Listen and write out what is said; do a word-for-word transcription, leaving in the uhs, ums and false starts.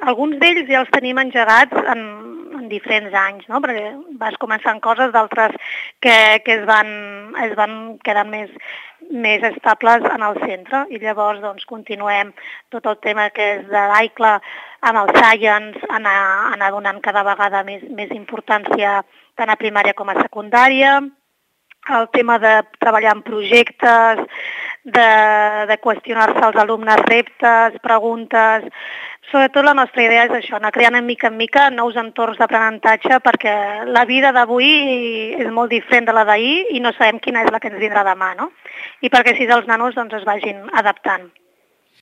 alguns d'ells ja els tenim engegats en, en diferents anys, no? Perquè vas començant coses, d'altres que, que es van, es van quedant més, més estables en el centre, i llavors doncs, continuem tot el tema que és de l'A I C L A amb el Science, anar, anar donant cada vegada més, més importància tant a primària com a secundària, el tema de treballar en projectes, de, de qüestionar-se als alumnes reptes, preguntes. Sobretot la nostra idea és això, anar creant en mica en mica nous entorns d'aprenentatge, perquè la vida d'avui és molt diferent de la d'ahir i no sabem quina és la que ens vindrà demà, no? I perquè així els nanos doncs, es vagin adaptant.